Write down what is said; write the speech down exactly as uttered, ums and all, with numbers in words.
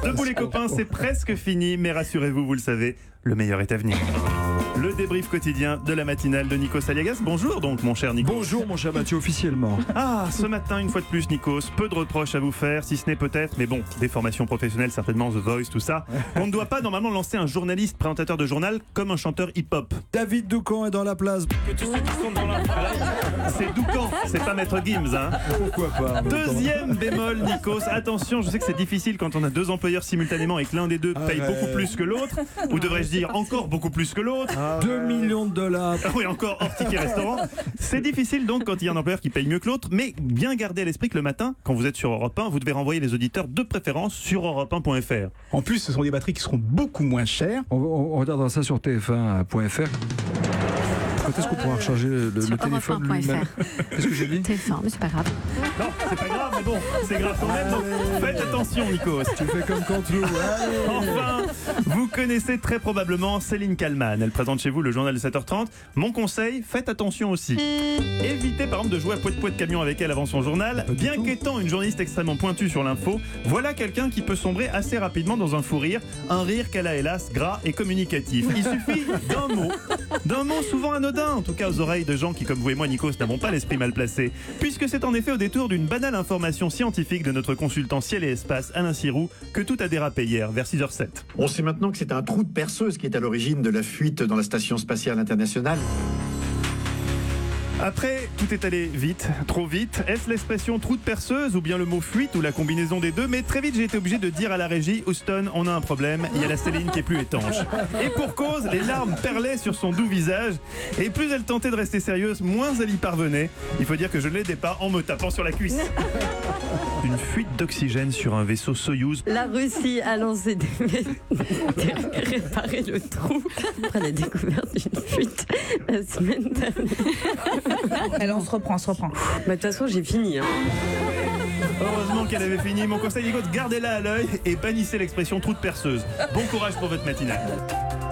Debout les copains, c'est presque fini, mais rassurez-vous, vous le savez, le meilleur est à venir. Le débrief quotidien de la matinale de Nikos Aliagas. Bonjour donc mon cher Nikos. Bonjour mon cher Mathieu, officiellement. Ah, ce matin, une fois de plus Nikos, peu de reproches à vous faire, si ce n'est peut-être, mais bon, des formations professionnelles certainement, The Voice, tout ça. On ne doit pas normalement lancer un journaliste présentateur de journal comme un chanteur hip-hop. David Doucan est dans la place. Que tous ceux qui sont dans la... C'est Doucan, c'est pas Maître Gims, hein. Pourquoi pas? Deuxième bémol, Nikos, attention, je sais que c'est difficile quand on a deux employeurs simultanément et que l'un des deux paye Arrête. beaucoup plus que l'autre, ou devrais-je dire encore beaucoup plus que l'autre. deux millions de dollars. Ah oui, encore hors ticket restaurant. C'est difficile donc quand il y a un employeur qui paye mieux que l'autre, mais bien garder à l'esprit que le matin, quand vous êtes sur Europe un, vous devez renvoyer les auditeurs de préférence sur europe un point f r. En plus, ce sont des batteries qui seront beaucoup moins chères. On, on, on regardera ça sur T F un point F R. Quand est-ce qu'on pourra recharger le, le, le téléphone lui-même? Qu'est-ce que j'ai dit? T F un, mais c'est pas grave. Non, c'est pas grave, mais bon, c'est grave quand même. Donc faites attention, Nikos. Tu fais comme Cantelou. Enfin, vous connaissez très probablement Céline Kallmann. Elle présente chez vous le journal de sept heures trente. Mon conseil, faites attention aussi. Évitez par exemple de jouer à poids de poids de camion avec elle avant son journal. Bien qu'étant une journaliste extrêmement pointue sur l'info, voilà quelqu'un qui peut sombrer assez rapidement dans un fou rire. Un rire qu'elle a hélas gras et communicatif. Il suffit d'un mot. D'un mot souvent anodin, en tout cas aux oreilles de gens qui, comme vous et moi, Nikos, n'avons pas l'esprit mal placé. Puisque c'est en effet au détour d'une banale information scientifique de notre consultant ciel et espace, Alain Sirou, que tout a dérapé hier, vers six heures zéro sept. On sait maintenant que c'est un trou de perceuse qui est à l'origine de la fuite dans la station spatiale internationale. Après, tout est allé vite, trop vite. Est-ce l'expression trou de perceuse ou bien le mot fuite ou la combinaison des deux? Mais très vite, j'ai été obligé de dire à la régie, Houston, on a un problème, il y a la Céline qui est plus étanche. Et pour cause, les larmes perlaient sur son doux visage. Et plus elle tentait de rester sérieuse, moins elle y parvenait. Il faut dire que je ne l'aidais pas en me tapant sur la cuisse. Une fuite d'oxygène sur un vaisseau Soyouz. La Russie a lancé des réparer le trou après la découverte d'une fuite la semaine dernière. Allez, on se reprend, on se reprend. Bah, de toute façon, j'ai fini. Hein. Heureusement qu'elle avait fini. Mon conseil, Nikos, gardez-la à l'œil et bannissez l'expression trou de perceuse. Bon courage pour votre matinale.